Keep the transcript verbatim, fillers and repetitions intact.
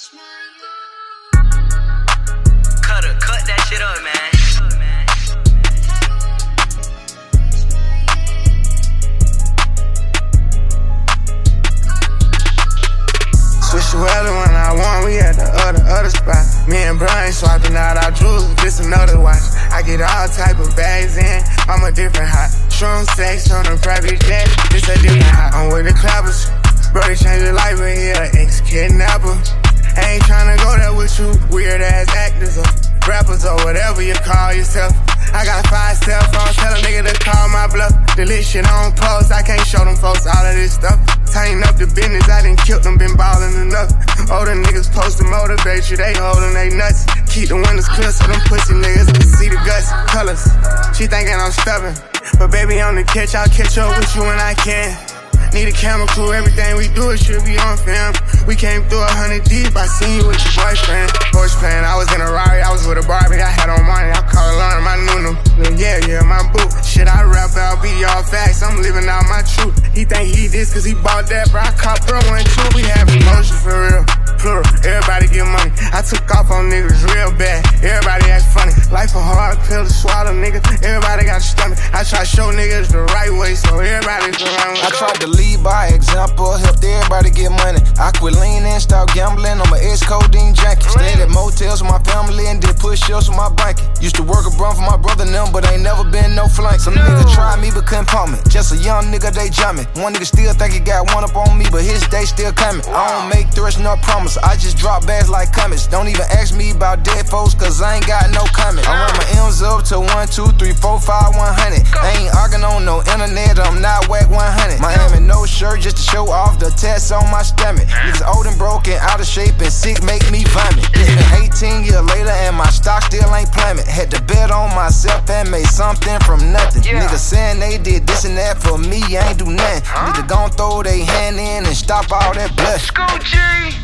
Cutter, cut that shit up, man. Switch the weather when I want, we at the other, other spot. Me and Brian swapping out our jewels, just another watch. I get all type of bags in, I'm a different hot. Shroom sex on a private jet, it's a different hot. I'm with the clappers, bro, they changed your life, but he an ex-kidnapper. I ain't tryna go there with you weird ass actors or rappers or whatever you call yourself. I got five cell phones, tell a nigga to call my bluff. Delete shit on post, I can't show them folks all of this stuff. Tighten up the business, I done killed them, been ballin' enough. Older niggas supposed to motivate you, they holdin' they nuts. Keep the windows clear so them pussy niggas can see the guts. Colors, she thinkin' I'm stubborn, but baby on the catch, I'll catch up with you when I can. Need a camera crew, everything we do, it should be on film. We came through a hundred deep, I seen you with your boyfriend. Horse playing, I was in a Rari, I was with a Barbie, I had on money, I called alarm, my Nunu. Yeah, yeah, my boo. Shit, I rap out, be all facts, I'm living out my truth. He think he this cause he bought that, bro, I caught bro one two. We have emotion for real, plural, everybody get money. I took off on niggas real bad, everybody act funny. Life a hard pill to swallow, nigga, everybody got a stomach. I try to show niggas the right way, so everybody's around. I tried to lead by example, helped everybody get money. I quit leaning, start gambling on my ex-codeine junkie. Stayed at motels with my family and did push-ups with my blanket. Used to work a brum for my brother and them, but ain't never been no flank. Some niggas tried me but couldn't pump me. Just a young nigga, they jump me. One nigga still think he got one up on me, but his day still coming. I don't make threats nor promise, I just drop bags like comets. Don't even ask me about dead folks, cause I ain't got no comment. I run my M's up to one, two, three, four, five, one hundred. I ain't arguing on no internet, I'm not whack one hundred. Miami no shirt just to show off the tats on my stomach. Niggas old and broken, out of shape and sick, make me vomit. It's been eighteen years later and my stock still ain't plummet. Had to bet on myself and made something from nothing. Yeah. Niggas saying they did this and that for me, I ain't do nothing. Huh? Niggas gon' throw they hand in and stop all that blood. Scoochie!